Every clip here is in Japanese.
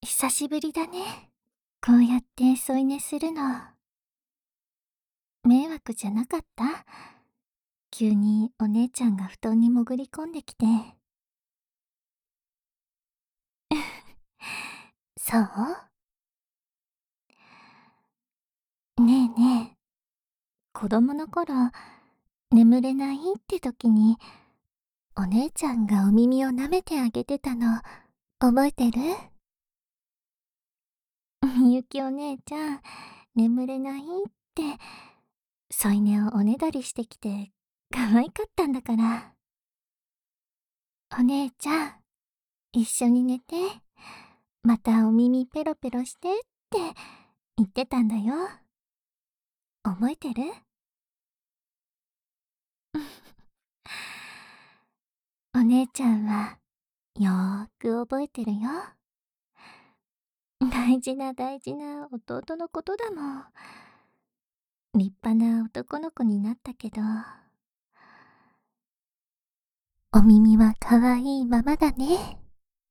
久しぶりだね。こうやって添い寝するの。迷惑じゃなかった？急にお姉ちゃんが布団に潜り込んできて。そう？ねえねえ、子供の頃、眠れないって時に、お姉ちゃんがお耳を舐めてあげてたの、覚えてる？みゆきお姉ちゃん、眠れないって、添い寝をおねだりしてきて、可愛かったんだから。お姉ちゃん、一緒に寝て、またお耳ペロペロしてって言ってたんだよ。覚えてる？お姉ちゃんは、よーく覚えてるよ。大事な大事な弟のことだもん。立派な男の子になったけど、お耳は可愛いままだね。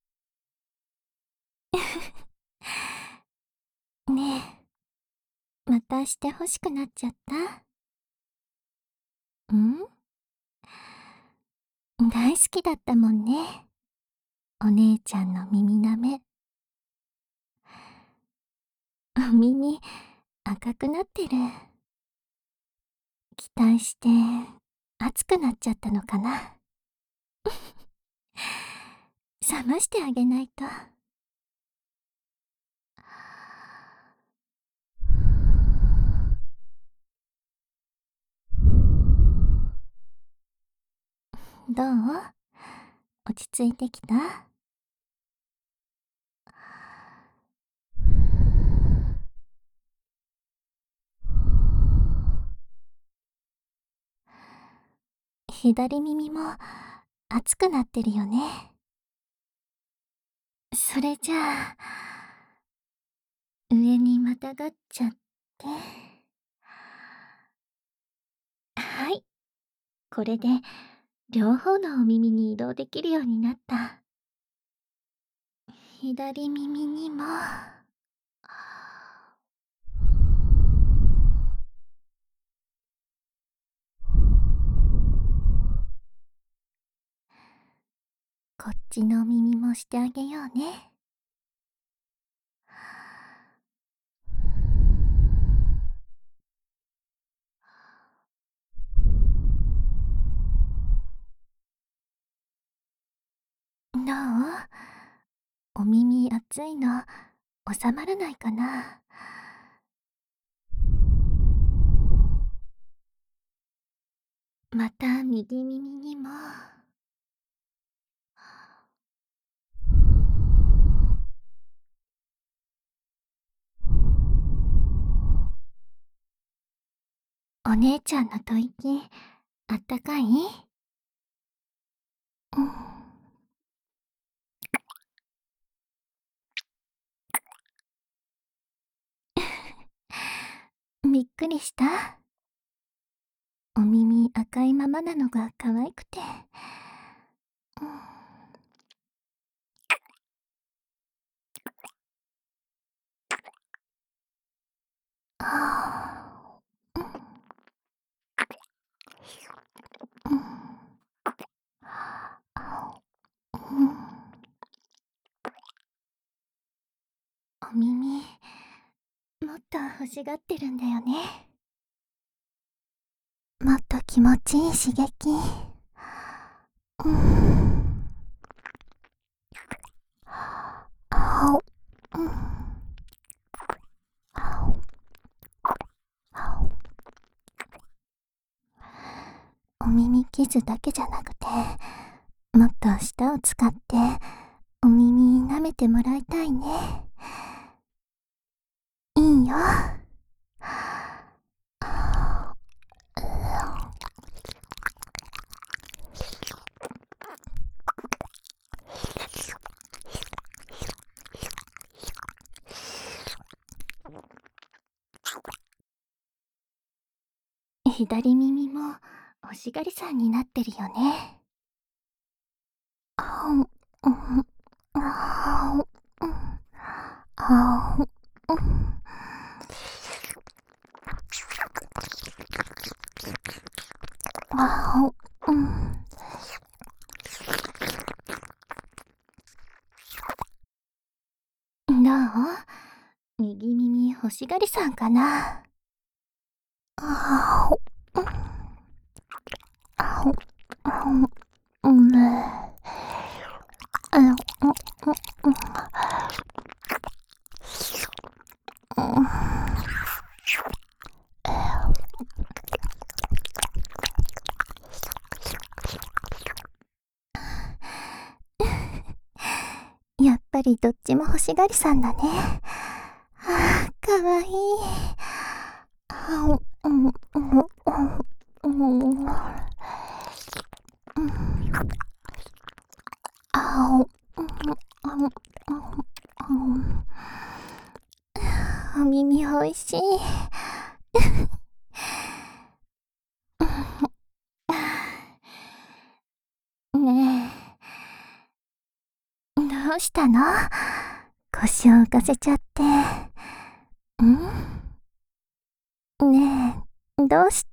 ねえ、またして欲しくなっちゃった？大好きだったもんね。お姉ちゃんの耳舐め。お耳赤くなってる。期待して熱くなっちゃったのかな。冷ましてあげないと。どう？落ち着いてきた？左耳も熱くなってるよね。それじゃあ、上にまたがっちゃって。はい、これで両方のお耳に移動できるようになった。左耳にも。こっちの耳もしてあげようね。どう？お耳熱いの収まらないかな？また右耳にも。お姉ちゃんの吐息あったかい？うん。びっくりした？お耳赤いままなのが可愛くて。うん。あー、うん、うん、お耳もっと欲しがってるんだよね。もっと気持ちいい刺激。うん。あお、うん、あお、あお。お耳キスだけじゃなくて、もっと舌を使ってお耳舐めてもらいたいね。いいよ。左耳も欲しがりさんになってるよね。あん、うん、あん、うん。 ああ、ああ、どう？右耳欲しがりさんかな？ああ、ああ、うん、やっぱりどっちも欲しがりさんだね。ああ、かわいい。あうん、うん、うん、うん、あうん、お耳おいしい。ねえ、どうしたの？腰を浮かせちゃって。ねえ、どうして？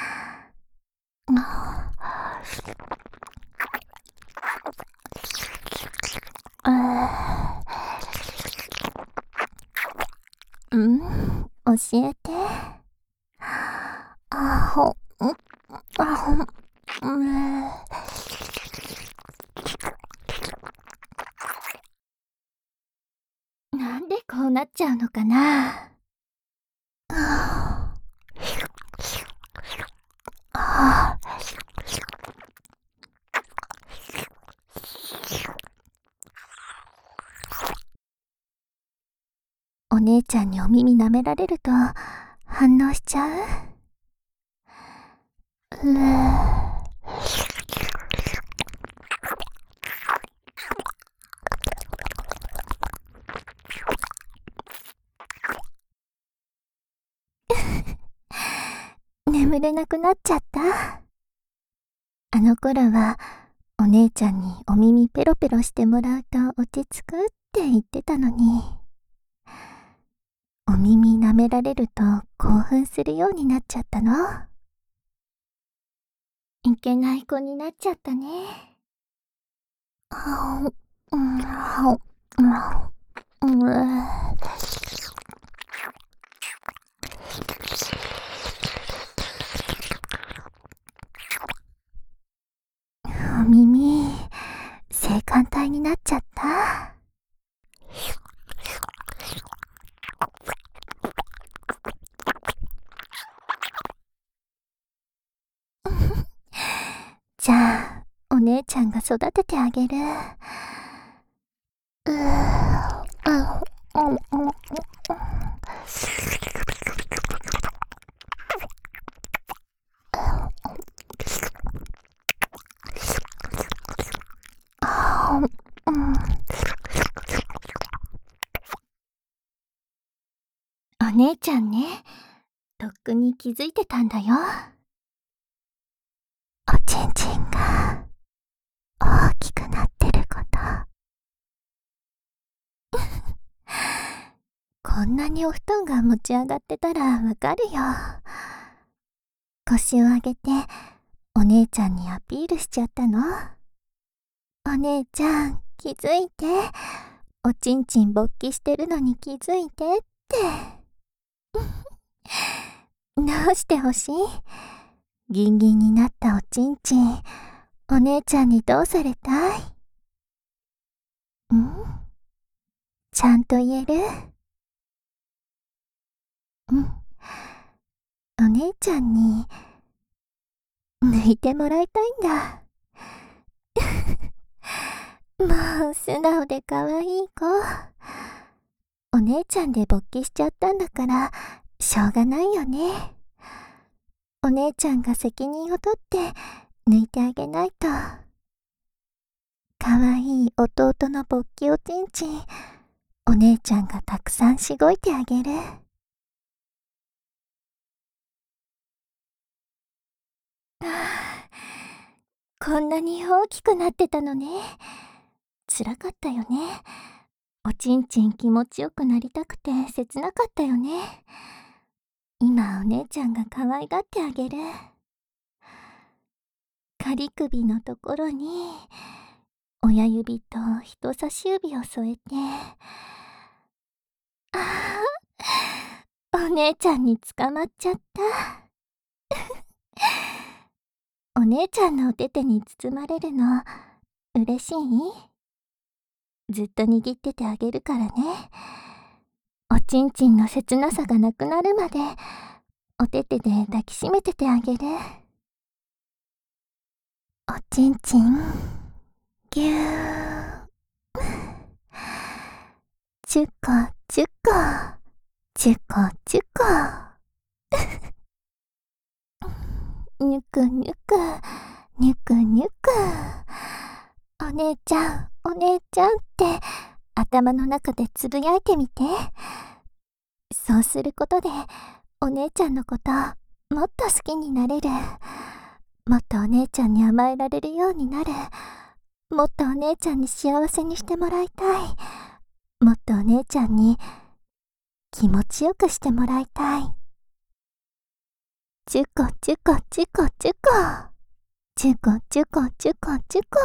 教えて。あほ、あほ、なんでこうなっちゃうのかな。お姉ちゃんにお耳舐められると反応しちゃう？眠れなくなっちゃった？あの頃はお姉ちゃんにお耳ペロペロしてもらうと落ち着くって言ってたのに、お耳舐められると興奮するようになっちゃったの？いけない子になっちゃったね。お耳、性感帯になっちゃった？じゃあ、お姉ちゃんが育ててあげる。お姉ちゃんね、とっくに気づいてたんだよ。おちんちんが大きくなってること。こんなにお布団が持ち上がってたらわかるよ。腰を上げてお姉ちゃんにアピールしちゃったの。お姉ちゃん、気づいて。おちんちん勃起してるのに気づいてって。どうしてほしい？ギンギンになったおちんちん、お姉ちゃんにどうされたい？ちゃんと言える？お姉ちゃんに抜いてもらいたいんだ。もう素直で可愛い子。お姉ちゃんで勃起しちゃったんだからしょうがないよね。お姉ちゃんが責任を取って抜いてあげないと。可愛い弟の勃起おちんちん、お姉ちゃんがたくさんしごいてあげる。こんなに大きくなってたのね。辛かったよね。 おちんちん気持ちよくなりたくて切なかったよね。今お姉ちゃんが可愛がってあげる。仮首のところに親指と人差し指を添えて、ああ、お姉ちゃんに捕まっちゃった。お姉ちゃんのお手手に包まれるの嬉しい？ずっと握っててあげるからね。おちんちんの切なさがなくなるまでお手手で抱きしめててあげる。おちんちんぎゅー、チュコチュコチュコチュコニュクニュクニュクニュク、お姉ちゃんお姉ちゃんって頭の中でつぶやいてみて。そうすることでお姉ちゃんのこともっと好きになれる。もっとお姉ちゃんに甘えられるようになる。もっとお姉ちゃんに幸せにしてもらいたい。もっとお姉ちゃんに気持ちよくしてもらいたい。チュコチュコチュコチュコチュコチュコチュコチュコ、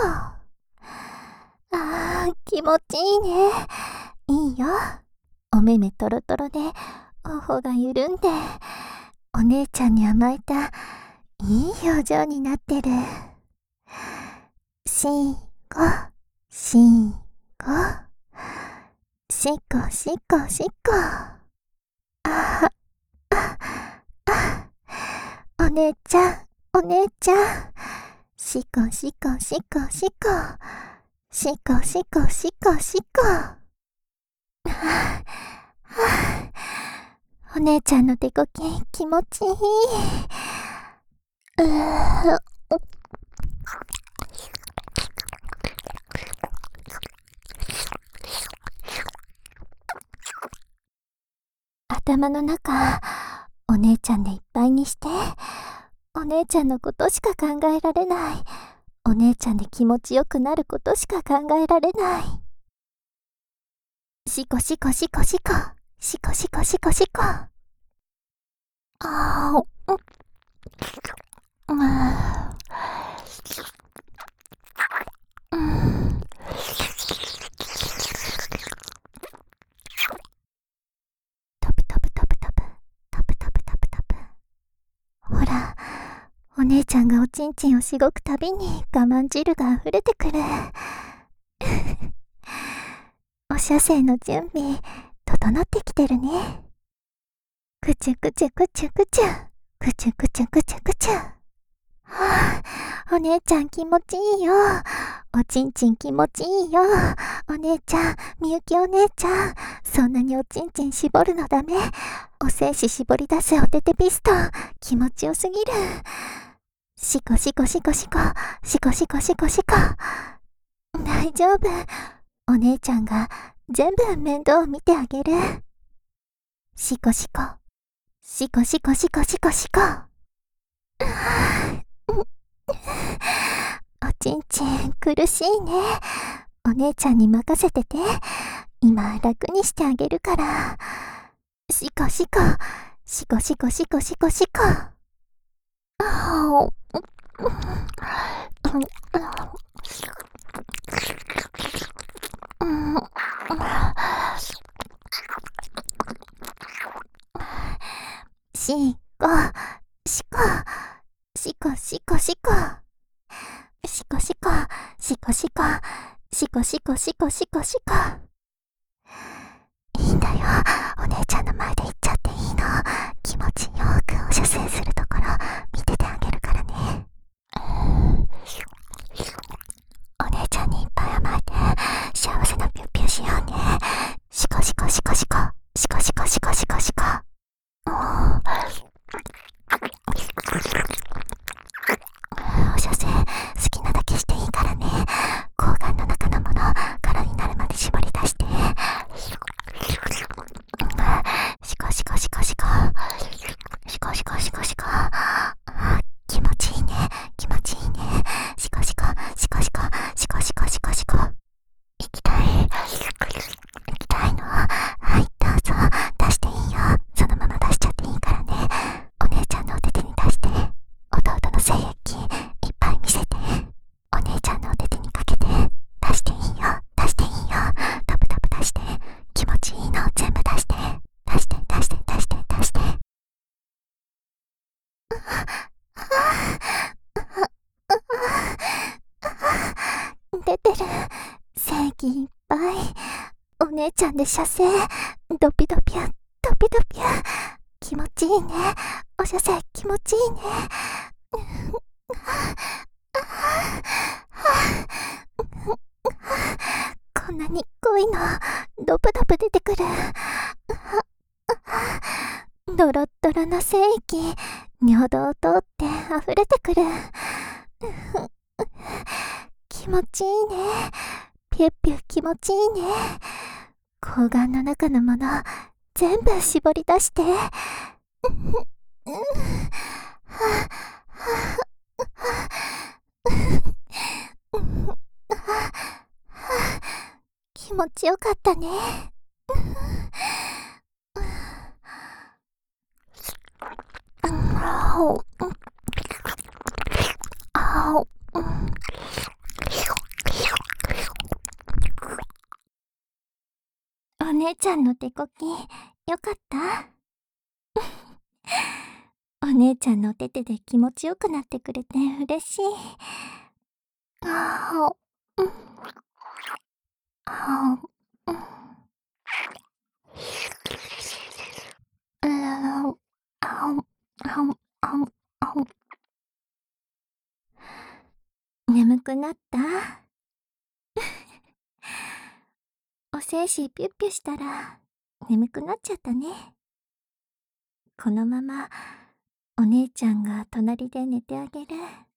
気持ちいいね。いいよ。お目目トロトロで頬が緩んでお姉ちゃんに甘えたいい表情になってる。しこしこしこしこしこ、お姉ちゃんお姉ちゃん、しこしこしこしこしこしこしこしこ、お姉ちゃんの手こき気持ちいい。頭の中お姉ちゃんでいっぱいにして、お姉ちゃんのことしか考えられない。お姉ちゃんで気持ちよくなることしか考えられない。しこしこしこしこしこしこしこしこ、トプトプトプトプトプトプトプトプ、ほらお姉ちゃんがおちんちんをしごくたびに我慢汁が溢れてくる。お射精の準備整ってきてるね。くちゅくちゅくちゅくちゅくちゅくちゅくちゅくちゅ、お姉ちゃん気持ちいいよ。おちんちん気持ちいいよ。お姉ちゃん、みゆきお姉ちゃん、そんなにおちんちん絞るのダメ。お精子絞り出すおててピストン気持ちよすぎる。しこしこしこしこしこしこしこしこ、大丈夫。お姉ちゃんが全部面倒を見てあげる。しこしこしこしこしこしこしこ、おちんちん苦しいね。お姉ちゃんに任せてて。今楽にしてあげるから。しこしこしこしこしこしこしこ、しこしこしこしこしこしこしこしこしこしこしこしこしこしこ、いいんだよ。お姉ちゃんの前で言っちゃっていいの。気持ちよくお射精するところ見ててあげるからね。お姉ちゃんにいっぱい甘えて幸せなピュッピュしようね。しこしこしこしこしこしこしこしこしこ、お射精好きなだけしていいからね。睾丸の中のもの空になるまで絞り出して。しこしこしこしこしこしこしこしこ、気持ちいいね気持ちいいね。しこしこしこしこしこしこしこしこ、行きたい。 お姉ちゃんで射精。ドピドピュ、ドピドピュ。気持ちいいね。お射精気持ちいいね。こんなに濃いの、ドブドブ出てくる。ドロッドロの精液、尿道を通って溢れてくる。気持ちいいね。ピュッピュ気持ちいいね。睾丸の中のもの、全部絞り出して。気持ちよかったね。お姉ちゃんの手こき、よかった？お姉ちゃんのお手手で気持ちよくなってくれて嬉しい。あー、うん、あー、うん、あー、眠くなった？お精子ピュッピュしたら眠くなっちゃったね。このままお姉ちゃんが隣で寝てあげる。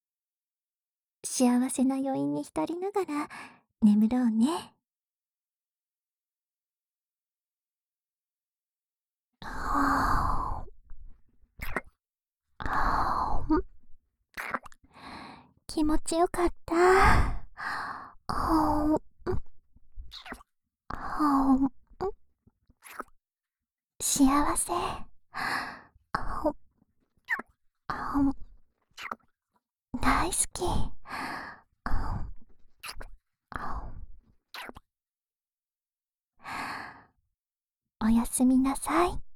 幸せな余韻に浸りながら眠ろうね。はあ、気持ちよかった。はあ、幸せ。大好き。おやすみなさい。